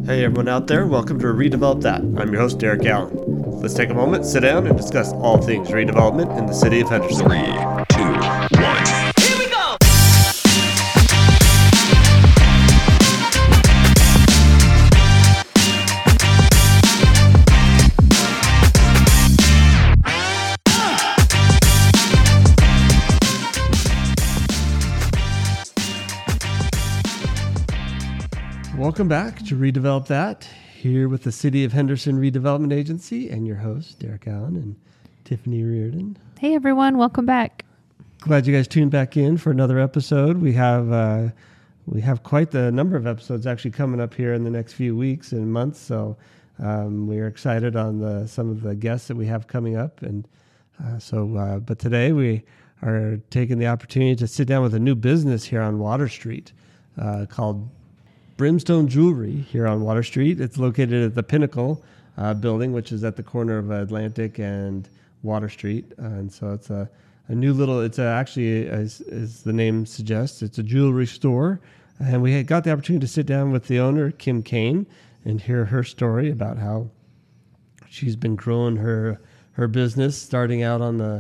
Hey everyone out there, welcome to Redevelop That. I'm your host, Derek Allen. Let's take a moment, sit down, and discuss all things redevelopment in the city of Henderson. 3, 2, 1. Here we go! Welcome back to Redevelop That, here with the City of Henderson Redevelopment Agency and your hosts, Derek Allen and Tiffany Reardon. Hey everyone, welcome back. Glad you guys tuned back in for another episode. We have quite the number of episodes actually coming up here in the next few weeks and months, so we are excited on some of the guests that we have coming up. But today we are taking the opportunity to sit down with a new business here on Water Street called Brimstone Jewelry here on Water Street. It's located at the Pinnacle building, which is at the corner of Atlantic and Water Street. And so it's a new little, actually, as the name suggests, it's a jewelry store. And we got the opportunity to sit down with the owner, Kim Kane, and hear her story about how she's been growing her business, starting out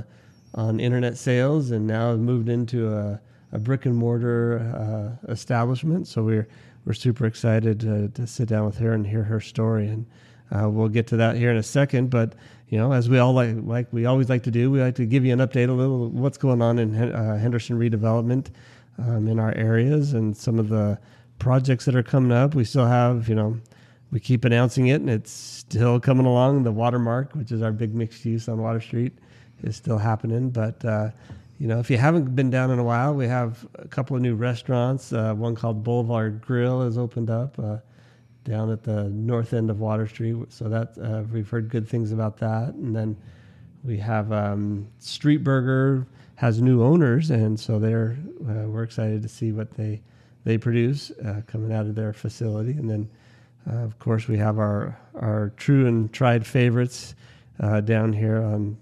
on internet sales, and now moved into a brick and mortar establishment. So we're super excited to sit down with her and hear her story, and we'll get to that here in a second. But as we all like we always like to do, we like to give you an update, a little what's going on in Henderson redevelopment in our areas, and some of the projects that are coming up. We still have, we keep announcing it, and it's still coming along. The Watermark, which is our big mixed use on Water Street, is still happening. But if you haven't been down in a while, we have a couple of new restaurants. One called Boulevard Grill has opened up down at the north end of Water Street. So that we've heard good things about that. And then we have Street Burger has new owners, and so we're excited to see what they produce coming out of their facility. And then, of course, we have our true and tried favorites down here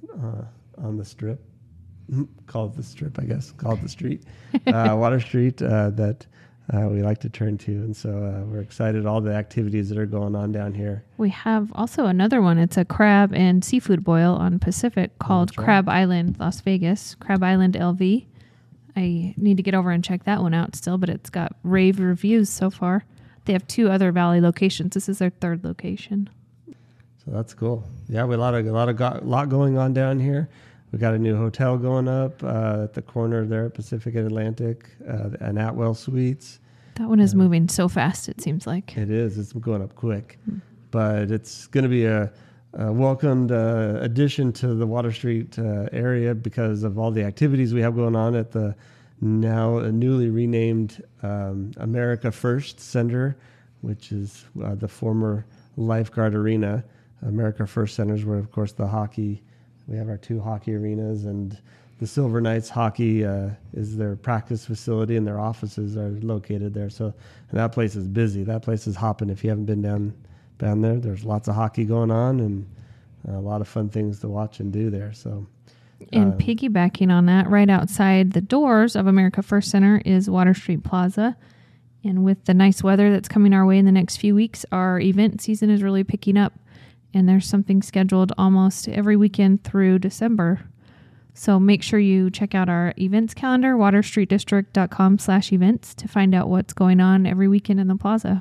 on the Strip. Called the Strip, I guess. Called the Street, Water Street, that we like to turn to. And so we're excited all the activities that are going on down here. We have also another one. It's a crab and seafood boil on Pacific called Crab Island, Las Vegas. Crab Island LV. I need to get over and check that one out still, but it's got rave reviews so far. They have 2 other Valley locations. This is their 3rd location. So that's cool. Yeah, we got a lot going on down here. We got a new hotel going up at the corner there at Pacific and Atlantic, an Atwell Suites. That one is moving so fast, it seems like. It is. It's going up quick. But it's going to be a welcomed addition to the Water Street area because of all the activities we have going on at the now newly renamed America First Center, which is the former Lifeguard Arena. America First Centers where, of course, the hockey... We have our 2 hockey arenas, and the Silver Knights hockey is their practice facility, and their offices are located there. So and that place is busy. That place is hopping. If you haven't been down there, there's lots of hockey going on and a lot of fun things to watch and do there. So, and piggybacking on that, right outside the doors of America First Center is Water Street Plaza. And with the nice weather that's coming our way in the next few weeks, our event season is really picking up. And there's something scheduled almost every weekend through December. So make sure you check out our events calendar, waterstreetdistrict.com/events, to find out what's going on every weekend in the plaza.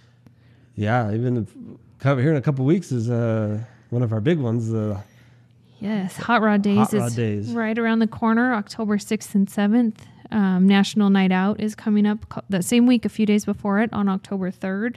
Yeah, even here in a couple of weeks is one of our big ones. Yes, Hot Rod Days is right around the corner, October 6th and 7th. National Night Out is coming up that same week, a few days before it, on October 3rd.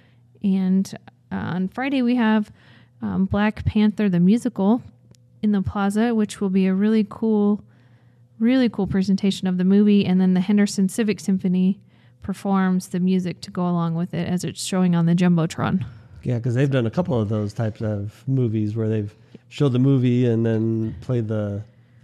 And on Friday we have Black Panther the musical in the plaza, which will be a really cool presentation of the movie, and then the Henderson Civic Symphony performs the music to go along with it as it's showing on the Jumbotron. Yeah, because they've done a couple of those types of movies where they've showed the movie and then played the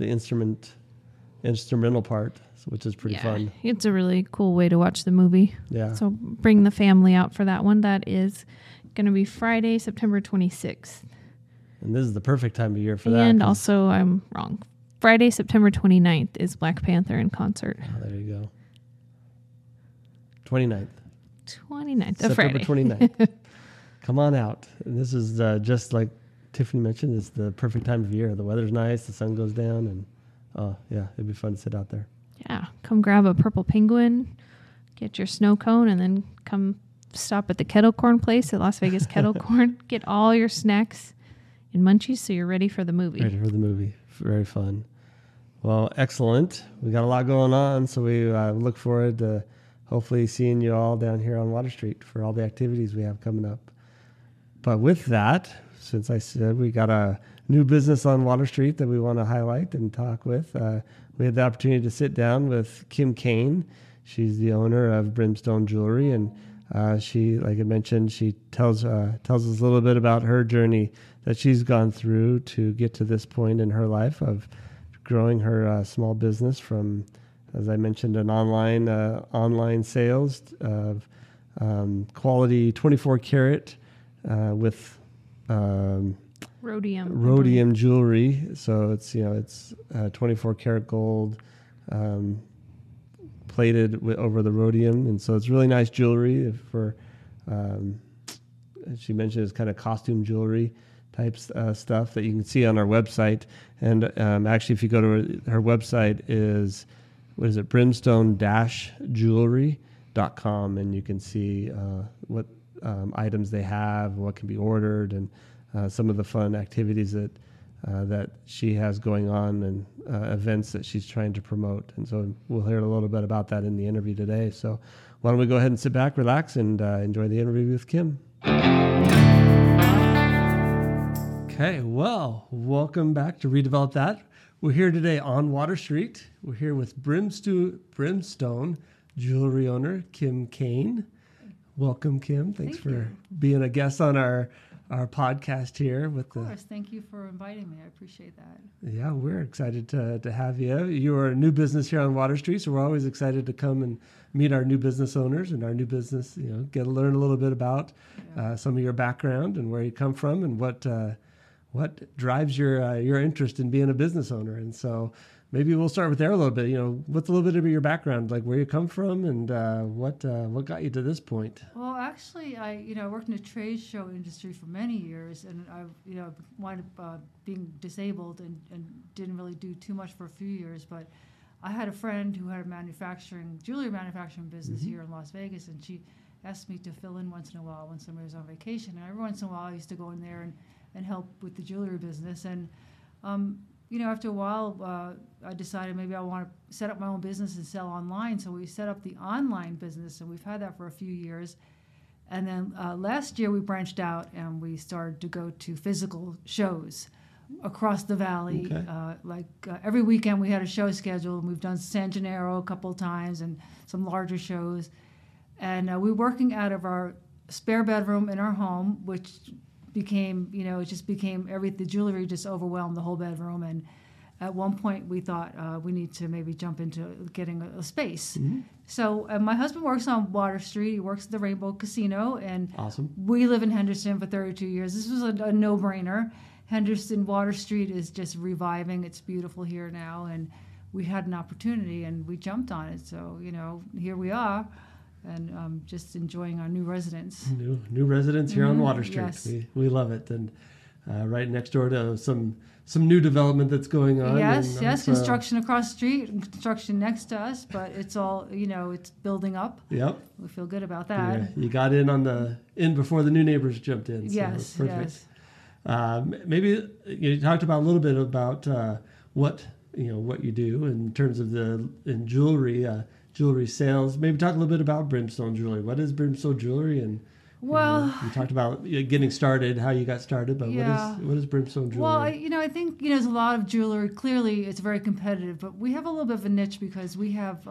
instrumental part, which is pretty fun. It's a really cool way to watch the movie. Yeah. So bring the family out for that one. That is going to be Friday, September 26th. And this is the perfect time of year for that. And also, I'm wrong. Friday, September 29th is Black Panther in concert. Oh, there you go. 29th. 29th. September Friday. 29th. Come on out. And this is just like Tiffany mentioned, it's the perfect time of year. The weather's nice, the sun goes down, and it'd be fun to sit out there. Yeah, come grab a purple penguin, get your snow cone, and then come stop at the Kettle Corn place at Las Vegas Kettle Corn. Get all your snacks and munchies so you're ready for the movie. Ready for the movie. Very fun. Well, excellent. We got a lot going on, so we look forward to hopefully seeing you all down here on Water Street for all the activities we have coming up. But with that, since I said we got a new business on Water Street that we want to highlight and talk with, we had the opportunity to sit down with Kim Kane. She's the owner of Brimstone Jewelry, and she, like I mentioned, she tells us a little bit about her journey that she's gone through to get to this point in her life of growing her small business from, as I mentioned, an online sales of quality 24 karat with rhodium jewelry. So it's 24 karat gold plated over the rhodium, and so it's really nice jewelry for. She mentioned it's kind of costume jewelry types stuff that you can see on our website. And actually, if you go to her website, is brimstone-jewelry.com, and you can see what items they have, what can be ordered, and some of the fun activities that she has going on and events that she's trying to promote. And so we'll hear a little bit about that in the interview today. So why don't we go ahead and sit back, relax, and enjoy the interview with Kim. Okay, well, welcome back to Redevelop That. We're here today on Water Street. We're here with Brimstone Jewelry owner, Kim Kane. Welcome, Kim. Thanks for being a guest on our podcast here. Of course. Thank you for inviting me. I appreciate that. Yeah, we're excited to have you. You're a new business here on Water Street, so we're always excited to come and meet our new business owners and our new business, get to learn a little bit about some of your background and where you come from and what drives your interest in being a business owner. And so maybe we'll start with there a little bit. What's a little bit of your background, like where you come from and what got you to this point? Well, actually, I worked in the trade show industry for many years, and I wound up being disabled and didn't really do too much for a few years. But I had a friend who had a jewelry manufacturing business here in Las Vegas, and she asked me to fill in once in a while when somebody was on vacation. And every once in a while, I used to go in there and help with the jewelry business. And after a while, I decided maybe I want to set up my own business and sell online. So we set up the online business, and we've had that for a few years. And then last year we branched out and we started to go to physical shows across the valley. Okay. Every weekend we had a show scheduled, and we've done San Gennaro a couple of times and some larger shows. And we're working out of our spare bedroom in our home, which became, the jewelry just overwhelmed the whole bedroom. And at one point we thought we need to maybe jump into getting a space. Mm-hmm. So my husband works on Water Street. He works at the Rainbow Casino. And awesome. We live in Henderson for 32 years. This was a no-brainer. Henderson Water Street is just reviving. It's beautiful here now. And we had an opportunity and we jumped on it. So, here we are. And just enjoying our new residence. New residence here on Water Street. Yes. We love it. And right next door to some new development that's going on. Yes, construction across the street, construction next to us, but it's all, it's building up. Yep. We feel good about that. Yeah, you got in before the new neighbors jumped in. So yes, perfect. Yes. Maybe you talked about a little bit about what you do in terms of in jewelry sales. Maybe talk a little bit about Brimstone Jewelry. What is Brimstone Jewelry? And you talked about getting started, how you got started, but what is Brimstone Jewelry? Well, I think there's a lot of jewelry. Clearly, it's very competitive, but we have a little bit of a niche because we have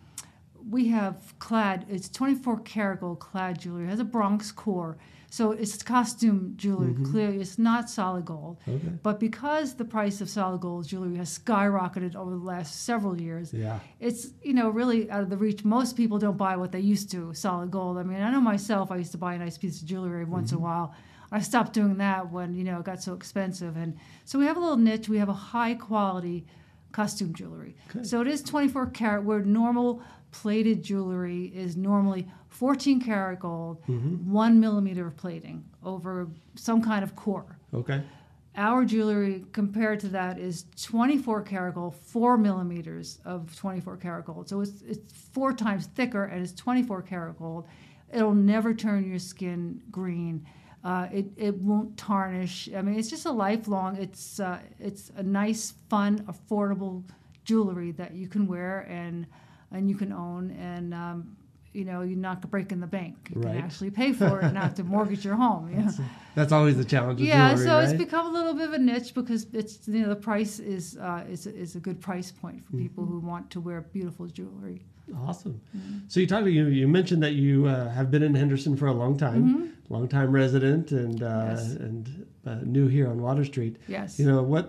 clad. It's 24 karat gold clad jewelry. It has a Bronx core. So it's costume jewelry. Mm-hmm. Clearly, it's not solid gold. Okay. But because the price of solid gold jewelry has skyrocketed over the last several years, it's really out of the reach. Most people don't buy what they used to, solid gold. I mean, I know myself. I used to buy a nice piece of jewelry once in a while. I stopped doing that when it got so expensive. And so we have a little niche. We have a high quality costume jewelry. Okay. So it is 24 karat, where normal plated jewelry is normally 14 karat gold, 1 millimeter of plating over some kind of core. Okay. Our jewelry compared to that is 24 karat gold, 4 millimeters of 24 karat gold. So it's 4 times thicker, and it's 24 karat gold. It'll never turn your skin green. It won't tarnish. I mean, it's just a lifelong. It's a nice, fun, affordable jewelry that you can wear and you can own, and you're not breaking the bank. You Right. can actually pay for it and not have to mortgage your home. You know? That's always the challenge with Yeah, jewelry, so it's right? become a little bit of a niche because it's the price is a good price point for people who want to wear beautiful jewelry. Awesome. So you mentioned that you have been in Henderson for a long time, long-time resident, and Yes. new here on Water Street. Yes.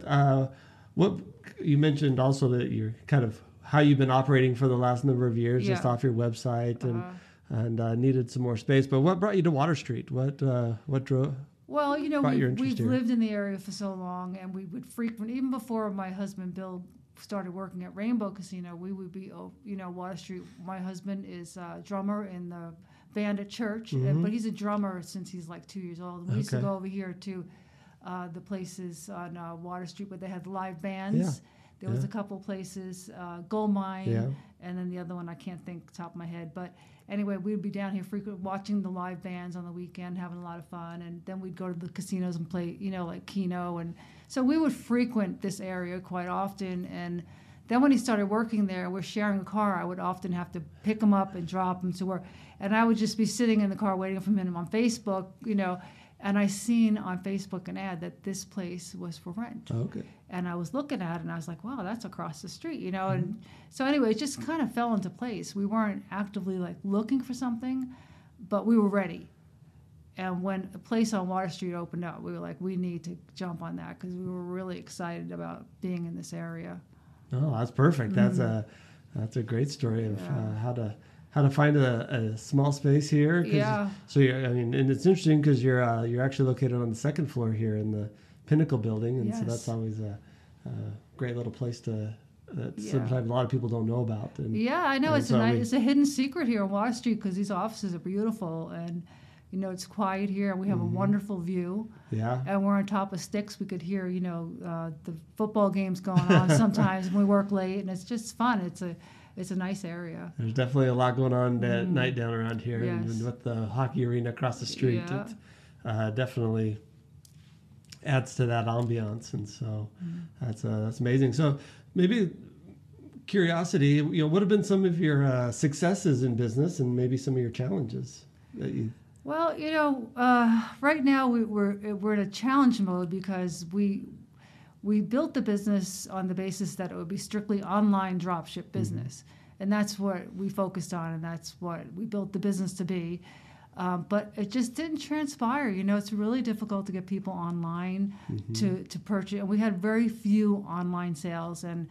What you mentioned also that you're kind of how you've been operating for the last number of years, just Yeah. off your website, and needed some more space. But what brought you to Water Street? What drove? Well, brought your interest we've here? lived in the area for so long, and we would frequent, even before my husband Bill started working at Rainbow Casino, we would be, Water Street. My husband is a drummer in the band at church, but he's a drummer since he's like 2 years old. We used to Okay. go over here to the places on Water Street where they had live bands. There was a couple places, Gold Mine, and then the other one I can't think top of my head. But anyway, we'd be down here frequently watching the live bands on the weekend, having a lot of fun, and then we'd go to the casinos and play, like Keno, and so we would frequent this area quite often. And then when he started working there, we're sharing a car. I would often have to pick him up and drop him to work, and I would just be sitting in the car waiting for him on Facebook, And I seen on Facebook an ad that this place was for rent. Okay. And I was looking at it and I was like, wow, that's across the street, And so anyway, it just kind of fell into place. We weren't actively like looking for something, but we were ready. And when a place on Water Street opened up, we were like, we need to jump on that because we were really excited about being in this area. Oh, that's perfect. That's a great story of how to find a small space here. Yeah. So and it's interesting because you're actually located on the second floor here in the Pinnacle building, and so Yes. that's always a great little place that sometimes a lot of people don't know about. And, Yeah, I know. and It's so it's a hidden secret here on Water Street because these offices are beautiful and, it's quiet here and we have a wonderful view. Yeah. And we're on top of sticks. We could hear, the football games going on sometimes when we work late, and it's just fun. It's a nice area. There's definitely a lot going on at night down around here, Yes. and with the hockey arena across the street, Yeah. it definitely adds to that ambiance, and so that's amazing. So maybe curiosity, what have been some of your successes in business, and maybe some of your challenges that you? Well, right now we're in a challenge mode because we built the business on the basis that it would be strictly online dropship business, and that's what we focused on, and that's what we built the business to be. But it just didn't transpire. It's really difficult to get people online to purchase, and we had very few online sales, and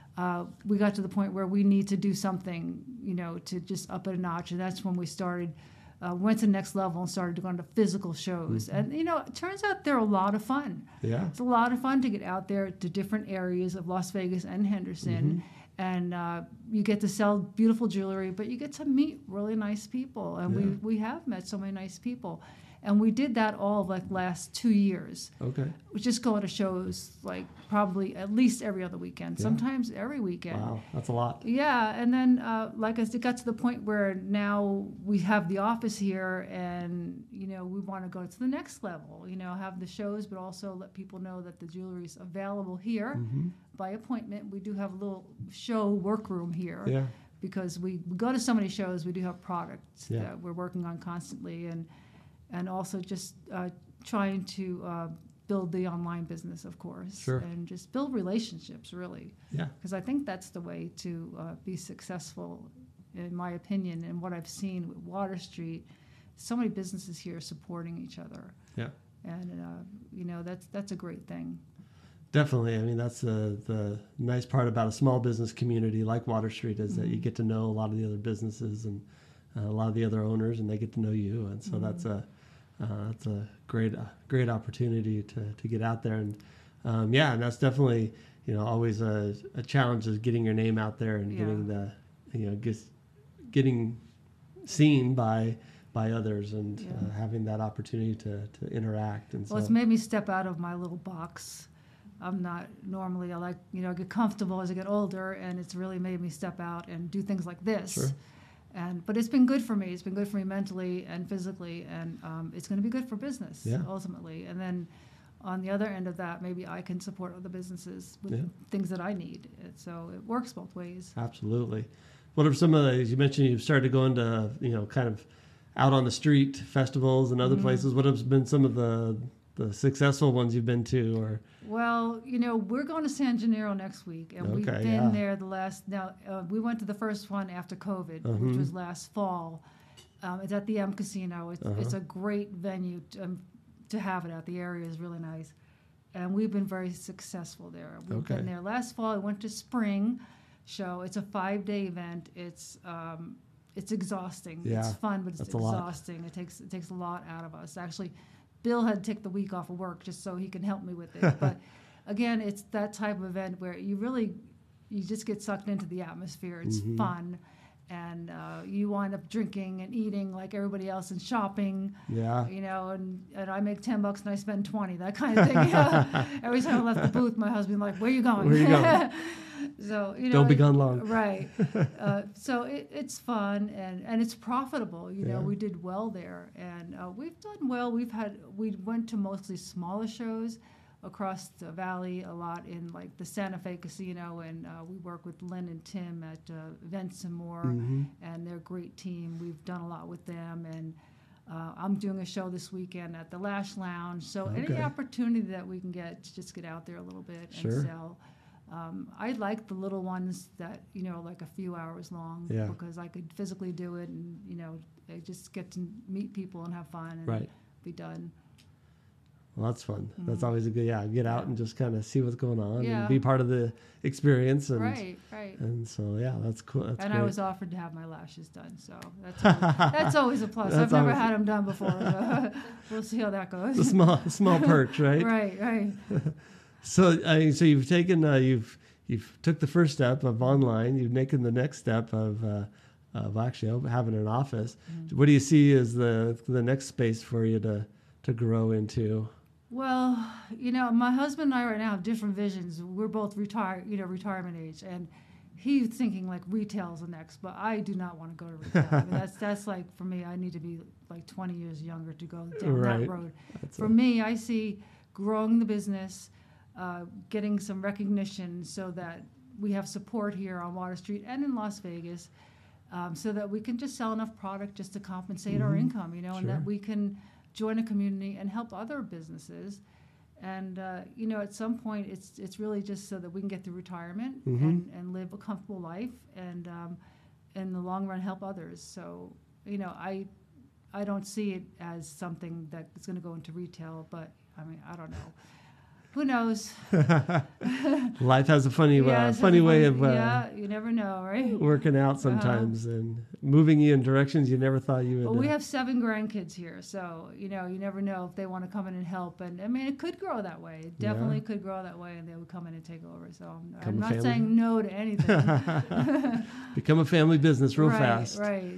we got to the point where we need to do something, to just up it a notch, and that's when we started. Went to the next level and started going to physical shows. And, it turns out they're a lot of fun. Yeah. It's a lot of fun to get out there to different areas of Las Vegas and Henderson. And you get to sell beautiful jewelry, but you get to meet really nice people. And we have met so many nice people. And we did that all of last 2 years. Okay. We just go to shows probably at least every other weekend, sometimes every weekend. Wow, that's a lot. Yeah, and then it got to the point where now we have the office here, and we want to go to the next level. Have the shows, but also let people know that the jewelry is available here by appointment. We do have a little show workroom here. Yeah. Because we go to so many shows, we do have products Yeah. that we're working on constantly, and also just trying to build the online business, of course, Sure. and just build relationships, really. Yeah. Because I think that's the way to be successful, in my opinion, and what I've seen with Water Street. So many businesses here supporting each other, Yeah. and that's a great thing. Definitely. I mean, that's the nice part about a small business community like Water Street is that you get to know a lot of the other businesses and a lot of the other owners, and they get to know you. And so that's a great opportunity to get out there. And and that's definitely, always a challenge is getting your name out there and getting seen by others and having that opportunity to interact. And well, it's made me step out of my little box. I'm not normally, I get comfortable as I get older, and it's really made me step out and do things like this. Sure. But it's been good for me. It's been good for me mentally and physically, and it's going to be good for business ultimately. And then on the other end of that, maybe I can support other businesses with things that I need. So it works both ways. Absolutely. What are some of the, you mentioned you've started going to, kind of out on the street festivals and other places. What have been some of the successful ones you've been to? Or well, we're going to San Gennaro next week, and we've been there we went to the first one after COVID, which was last fall. It's at the M Casino. It's a great venue to have it at. The area is really nice, and we've been very successful there. We've been there last fall. I went to Spring Show. It's a 5-day event. It's exhausting. It's fun, but it's exhausting. It takes a lot out of us. Actually, Bill had to take the week off of work just so he can help me with it. But again, it's that type of event where you just get sucked into the atmosphere. It's fun. And you wind up drinking and eating like everybody else and shopping. Yeah. And I make $10 and I spend 20, that kind of thing. Every time I left the booth, my husband like, "Where are you going?" Where are you going? So don't be gone long. Right. So it's fun and it's profitable. We did well there, and we've done well. We went to mostly smaller shows across the valley, a lot in like the Santa Fe Casino, and we work with Lynn and Tim at Events and More, and they're a great team. We've done a lot with them, and I'm doing a show this weekend at the Lash Lounge. So any opportunity that we can get to just get out there a little bit and sell. I like the little ones that, like a few hours long, because I could physically do it, and, I just get to meet people and have fun and be done. Well, that's fun. That's always a good, get out and just kind of see what's going on and be part of the experience. And, right. And so, that's cool. That's and great. I was offered to have my lashes done, so that's always a plus. I've never had them done before, so we'll see how that goes. The small perch, right? Right. So you've taken, you've took the first step of online. You've taken the next step of actually having an office. What do you see as the next space for you to grow into? Well, my husband and I right now have different visions. We're both retirement age, and he's thinking like retail's the next, but I do not want to go to retail. I mean, that's like, for me, I need to be like 20 years younger to go down that road. For me, I see growing the business, getting some recognition so that we have support here on Water Street and in Las Vegas, so that we can just sell enough product just to compensate our income, and that we can join a community and help other businesses. And, at some point, it's really just so that we can get through retirement and live a comfortable life and, in the long run, help others. So, I don't see it as something that's going to go into retail, but, I mean, I don't know. Who knows? Life has a funny way of you never know, right? Working out sometimes and moving you in directions you never thought you would. Well, we have 7 grandkids here, so you never know if they want to come in and help. And I mean, it could grow that way. It definitely could grow that way, and they would come in and take over. So I'm not saying no to anything. Become a family business real fast. Right.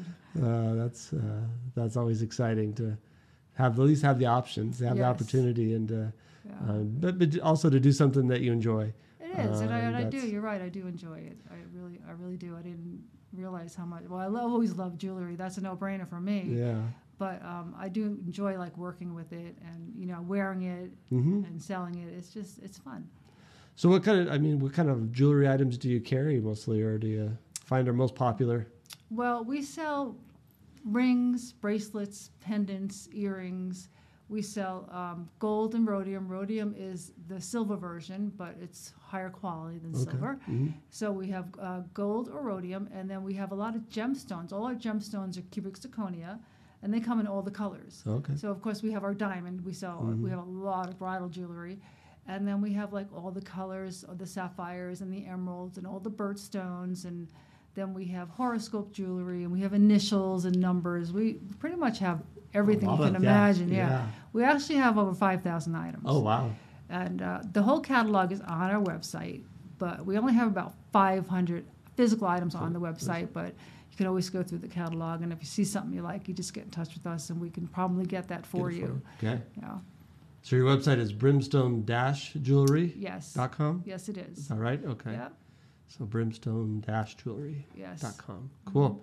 That's always exciting to at least have the options, have the opportunity, and. But also to do something that you enjoy. It is, and I do. You're right. I do enjoy it. I really do. I didn't realize how much. Well, I always love jewelry. That's a no-brainer for me. Yeah. But I do enjoy like working with it and wearing it and selling it. It's fun. So what kind of jewelry items do you carry mostly, or do you find are most popular? Well, we sell rings, bracelets, pendants, earrings. We sell gold and rhodium. Rhodium is the silver version, but it's higher quality than silver. So we have gold or rhodium, and then we have a lot of gemstones. All our gemstones are cubic zirconia, and they come in all the colors. So, of course, we have our diamond. We sell. We have a lot of bridal jewelry. And then we have, like, all the colors of the sapphires and the emeralds and all the birthstones. And then we have horoscope jewelry, and we have initials and numbers. We pretty much have everything you can imagine. Yeah. We actually have over 5,000 items. Oh, wow. And the whole catalog is on our website, but we only have about 500 physical items on the website, but you can always go through the catalog, and if you see something you like, you just get in touch with us, and we can probably get that for you. Okay. Yeah. So your website is brimstone-jewelry.com? Yes, it is. Is that right? Okay. Yeah. So brimstone-jewelry.com. Yes. Cool.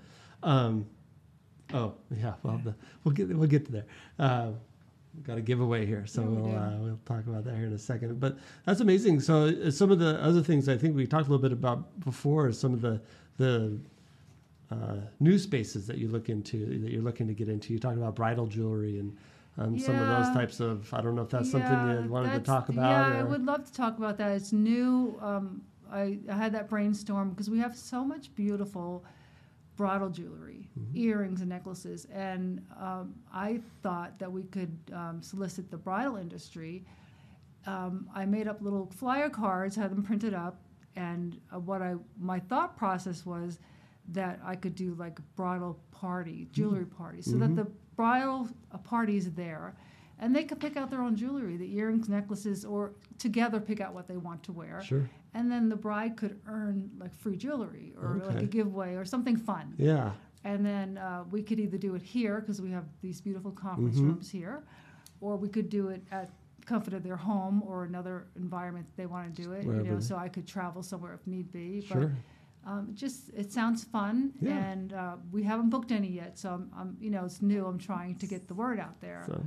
We'll get to there. We've got a giveaway here, so we'll talk about that here in a second. But that's amazing. So some of the other things I think we talked a little bit about before is some of the new spaces that you're looking to get into. You talked about bridal jewelry and some of those types of. I don't know if that's something you wanted to talk about. Yeah, I would love to talk about that. It's new. I had that brainstorm because we have so much beautiful bridal jewelry, earrings and necklaces, and I thought that we could solicit the bridal industry. I made up little flyer cards, had them printed up, and my thought process was that I could do like a bridal party, jewelry party, so that the bridal party is there, and they could pick out their own jewelry, the earrings, necklaces, or together pick out what they want to wear. Sure. And then the bride could earn like free jewelry or like a giveaway or something fun. Yeah. And then we could either do it here because we have these beautiful conference rooms here, or we could do it at the comfort of their home or another environment they want to do it. Wherever. So I could travel somewhere if need be. Sure. But it sounds fun, and we haven't booked any yet. So I'm it's new. I'm trying to get the word out there. So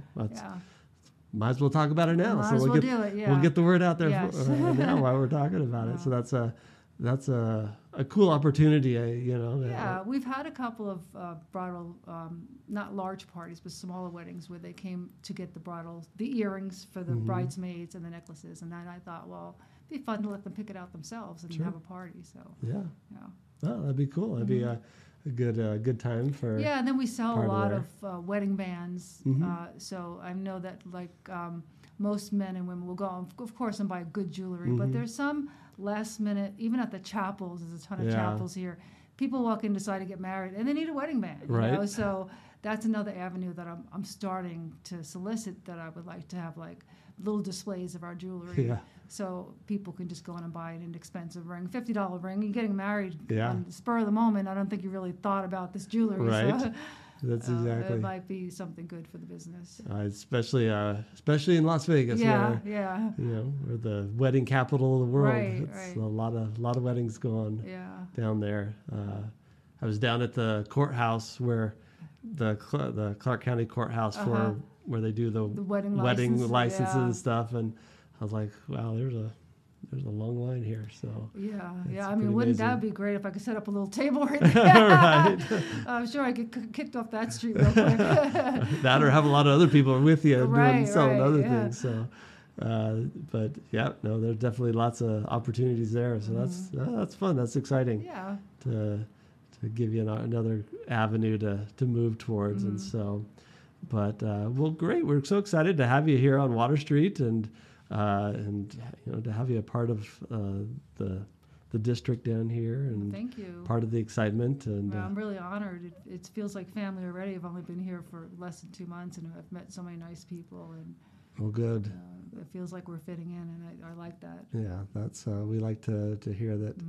might as well talk about it now. Might as well do it, yeah. We'll get the word out there Yes. now while we're talking about it. So that's a cool opportunity, Yeah, we've had a couple of bridal, not large parties, but smaller weddings where they came to get the earrings for the bridesmaids and the necklaces, and then I thought, well, it'd be fun to let them pick it out themselves and have a party. So yeah. Well, that'd be cool. That'd be a good time for. Yeah, and then we sell a lot of wedding bands. So I know that most men and women will go, of course, and buy good jewelry. But there's some last minute, even at the chapels. There's a ton of chapels here. People walk in, decide to get married, and they need a wedding band. Right. So that's another avenue that I'm starting to solicit. That I would like to have like little displays of our jewelry. Yeah. So people can just go in and buy an inexpensive ring, $50 ring. You're getting married on the spur of the moment. I don't think you really thought about this jewelry. Right. So, that's exactly. It might be something good for the business. Especially in Las Vegas. Yeah. We're the wedding capital of the world. Right. It's a lot of weddings go on down there. I was down at the courthouse where the Clark County Courthouse for where they do the wedding licenses and stuff, and I was like, wow, there's a long line here. So I mean, wouldn't that be great if I could set up a little table right there? Right. I'm sure I could kicked off that street real quick. That or have a lot of other people with you selling other things. So, but there's definitely lots of opportunities there. So that's fun. That's exciting. Yeah. To give you another avenue to move towards, and so. But well, great. We're so excited to have you here on Water Street, and to have you a part of the district down here, and thank you. Part of the excitement. And I'm really honored. It feels like family already. I've only been here for less than 2 months, and I've met so many nice people. And well, good. It feels like we're fitting in, and I like that. Yeah, that's we like to hear that.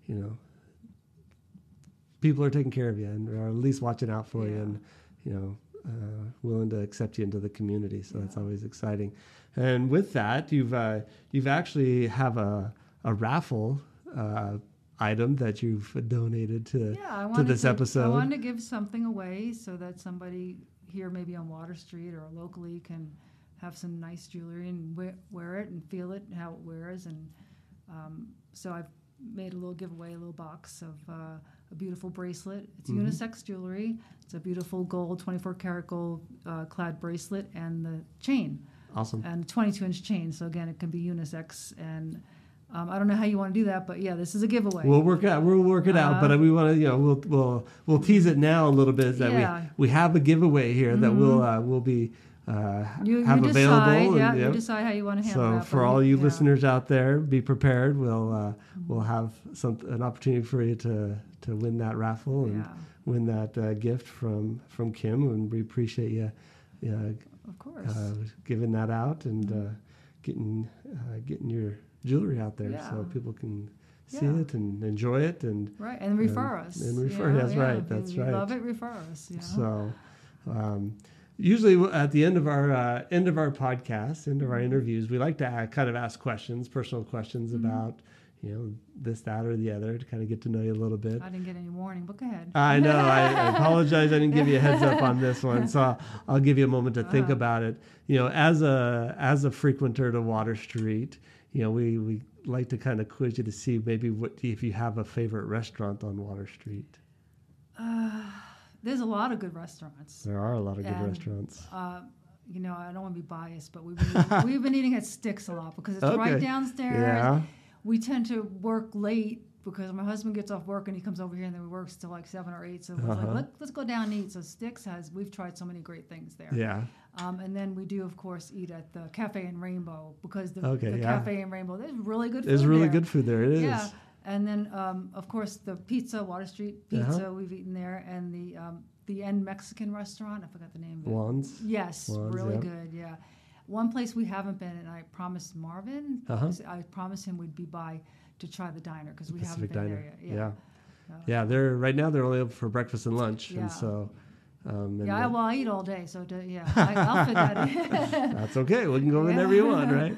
People are taking care of you, and are at least watching out for you, and willing to accept you into the community. So that's always exciting. And with that, you've actually have a raffle item that you've donated to this episode. I wanted to give something away so that somebody here, maybe on Water Street or locally, can have some nice jewelry and wear it and feel it and how it wears. And so I've made a little giveaway, a little box of a beautiful bracelet. It's unisex jewelry. It's a beautiful gold, 24-karat gold clad bracelet, and the chain. Awesome. And a 22-inch chain. So again, it can be unisex. And I don't know how you want to do that, but this is a giveaway. We'll work it out. But we want to, we'll tease it now a little bit that we have a giveaway here that we'll be have available. You decide how you want to handle that. So for all you listeners out there, be prepared. We'll have an opportunity for you to win that raffle and win that gift from Kim, and we appreciate you. Of course. Giving that out and getting your jewelry out there so people can see it and enjoy it and refer us. And refer, that's right. If you love it, refer us. So, usually at the end of our podcast, end of our interviews, we like to kind of ask questions, personal questions about this, that, or the other to kind of get to know you a little bit. I didn't get any warning, but go ahead. I know. I apologize. I didn't give you a heads up on this one, so I'll give you a moment to think about it. As a frequenter to Water Street, we like to kind of quiz you to see maybe if you have a favorite restaurant on Water Street. There's a lot of good restaurants. There are a lot of good restaurants. I don't want to be biased, but we've been eating at Sticks a lot because it's right downstairs. Yeah. We tend to work late because my husband gets off work and he comes over here and then we work till like 7 or 8. So we're like, let's go down and eat. So Sticks we've tried so many great things there. Yeah. And then we do, of course, eat at the Cafe and Rainbow because the Cafe and Rainbow, there's really good food There's really there. good food there. It is. Yeah. And then, of course, the pizza, Water Street Pizza, we've eaten there. And the End Mexican restaurant, I forgot the name of it. Juan's? Yes, really good, yeah. One place we haven't been, and I promised Marvin, I promised him we'd be by to try the diner because we haven't been there yet. Yeah. They're right now. They're only open for breakfast and lunch, and so. I eat all day, so I'll fit that in. That's okay. We can go whenever you want, right?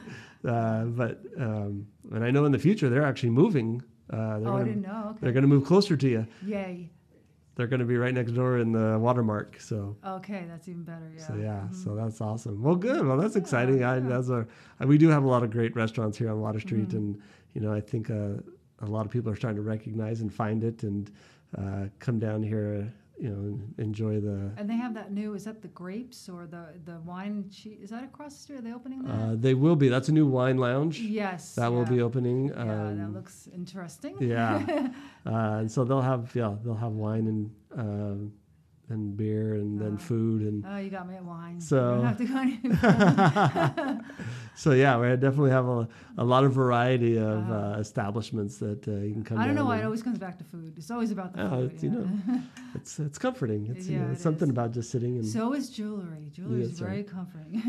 And I know in the future they're actually moving. I didn't know. Okay. They're going to move closer to you. Yay. They're going to be right next door in the Watermark. So. Okay, that's even better. Yeah. So so that's awesome. Well, good. Well, that's exciting. We do have a lot of great restaurants here on Water Street, and I think a lot of people are starting to recognize and find it and come down here. Enjoy the. And they have that new. Is that the grapes or the wine? Is that across the street? Are they opening that? They will be. That's a new wine lounge. Yes. That will be opening. That looks interesting. Yeah. And so they'll have wine and beer and then food and. Oh, you got me at wine. So. I don't have to go any. So we definitely have a lot of variety of establishments that you can come. I don't know why it always comes back to food. It's always about the food. It's comforting. It's it's something about just sitting and. So is jewelry. Jewelry is very comforting.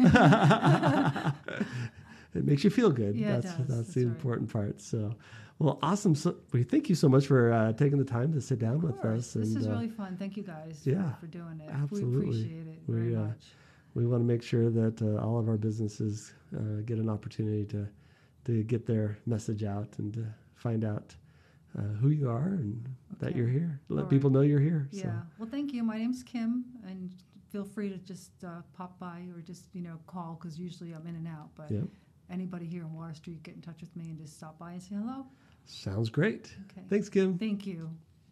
It makes you feel good. Yeah, that's the important part. So, well, awesome. So we thank you so much for taking the time to sit down with us. This is really fun. Thank you guys for doing it. Absolutely. We appreciate it very much. We want to make sure that all of our businesses get an opportunity to get their message out and to find out who you are and that you're here. Let people know you're here. Yeah. So. Well, thank you. My name's Kim, and feel free to just pop by or just call because usually I'm in and out. But anybody here on Water Street, get in touch with me and just stop by and say hello. Sounds great. Okay. Thanks, Kim. Thank you.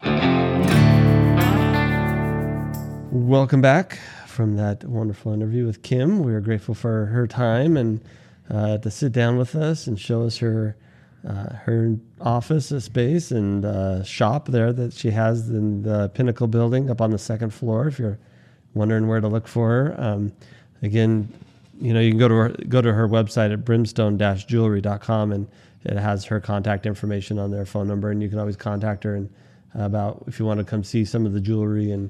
Welcome back from that wonderful interview with Kim. We are grateful for her time and to sit down with us and show us her office space and shop there that she has in the Pinnacle building up on the second floor. If you're wondering where to look for her, again, you can go to her website at brimstone-jewelry.com and it has her contact information on their phone number, and you can always contact her and about if you want to come see some of the jewelry and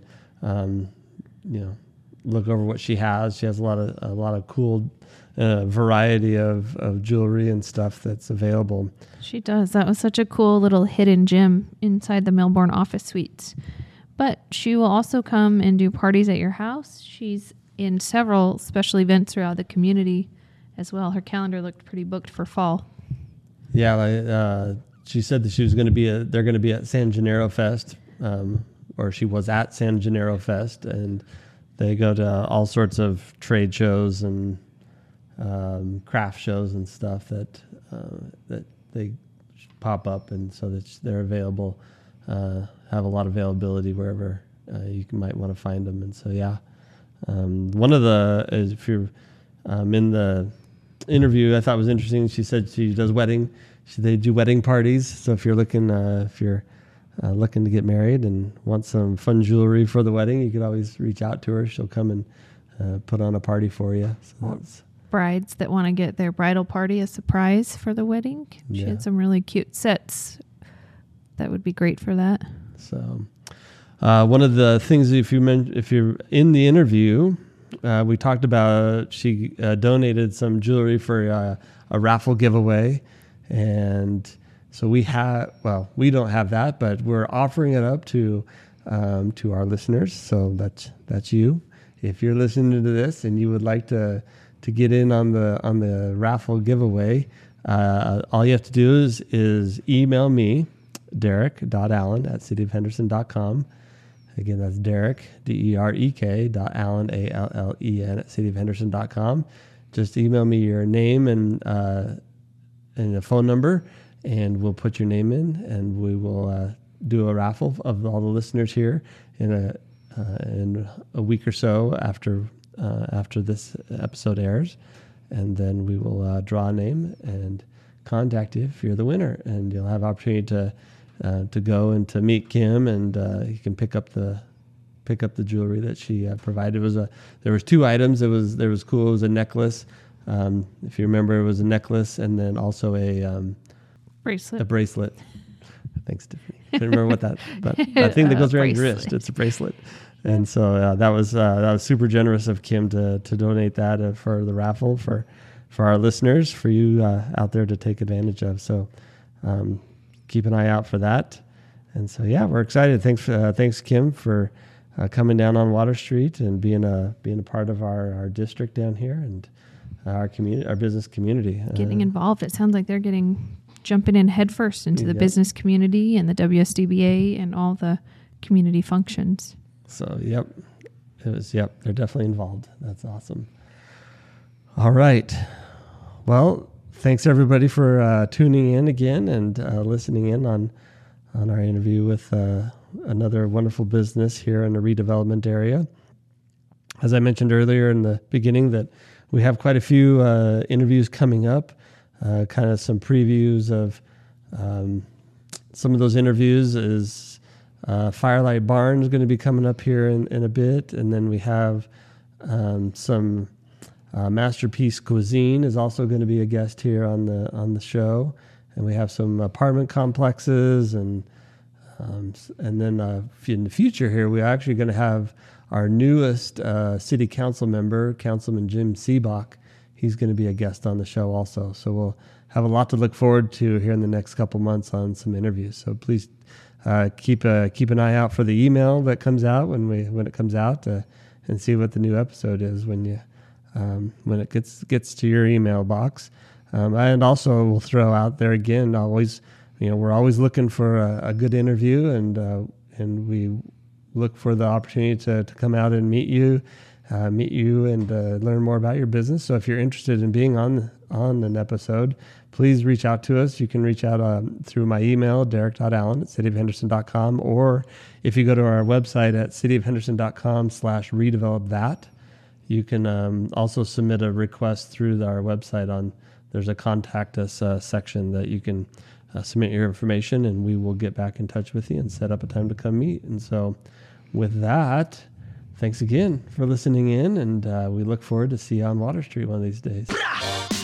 look over what she has. She has a lot of cool variety of jewelry and stuff that's available. She does. That was such a cool little hidden gem inside the Melbourne office suites. But she will also come and do parties at your house. She's in several special events throughout the community as well. Her calendar looked pretty booked for fall. Yeah, she said that she was going to be they're going to be at San Gennaro Fest, or she was at San Gennaro Fest, and they go to all sorts of trade shows and craft shows and stuff that they pop up, and so that they're available, have a lot of availability wherever you might want to find them. And so one of the if you're in the interview I thought was interesting, she said she does they do wedding parties. So if you're looking looking to get married and want some fun jewelry for the wedding, you could always reach out to her. She'll come and put on a party for you. So brides that want to get their bridal party a surprise for the wedding. She had some really cute sets that would be great for that. So one of the things, if you're in the interview, we talked about she donated some jewelry for a raffle giveaway, and So we don't have that, but we're offering it up to our listeners. So that's you. If you're listening to this and you would like to get in on the raffle giveaway, all you have to do is email me, derek.allen@cityofhenderson.com. Again, that's Derek, DEREK.Allen, ALLEN @cityofhenderson.com. Just email me your name and a phone number, and we'll put your name in, and we will do a raffle of all the listeners here in a week or so after this episode airs, and then we will draw a name and contact you if you're the winner, and you'll have opportunity to go and to meet Kim, and you can pick up the jewelry that she provided. There was 2 items. There was cool. It was a necklace. If you remember, it was a necklace and then also a bracelet. A bracelet. Thanks, Tiffany. I couldn't remember what that thing that goes around your wrist. It's a bracelet. And so that was super generous of Kim to donate that for the raffle for our listeners, for you out there to take advantage of. So keep an eye out for that. And so we're excited. Thanks Kim for coming down on Water Street and being a part of our district down here and our community, our business community. Getting involved. It sounds like they're jumping in headfirst into the business community and the WSDBA and all the community functions. So, they're definitely involved. That's awesome. All right. Well, thanks everybody for tuning in again and listening in on our interview with another wonderful business here in the redevelopment area. As I mentioned earlier in the beginning, that we have quite a few interviews coming up, kind of some previews of some of those interviews is Firelight Barn is going to be coming up here in a bit. And then we have some Masterpiece Cuisine is also going to be a guest here on the show. And we have some apartment complexes and then in the future here, we're actually going to have our newest city council member, Councilman Jim Seebach. He's going to be a guest on the show also. So we'll have a lot to look forward to here in the next couple months on some interviews. So please keep an eye out for the email that comes out when it comes out, and see what the new episode is when it gets to your email box. And also we'll throw out there again, always, we're always looking for a good interview, and we look for the opportunity to come out and meet you and learn more about your business. So if you're interested in being on an episode, please reach out to us. You can reach out through my email, derek.allen@cityofhenderson.com, or if you go to our website at cityofhenderson.com/redevelop that, you can also submit a request through our website. There's a contact us section that you can submit your information, and we will get back in touch with you and set up a time to come meet. And so with that, thanks again for listening in, and we look forward to see you on Water Street one of these days.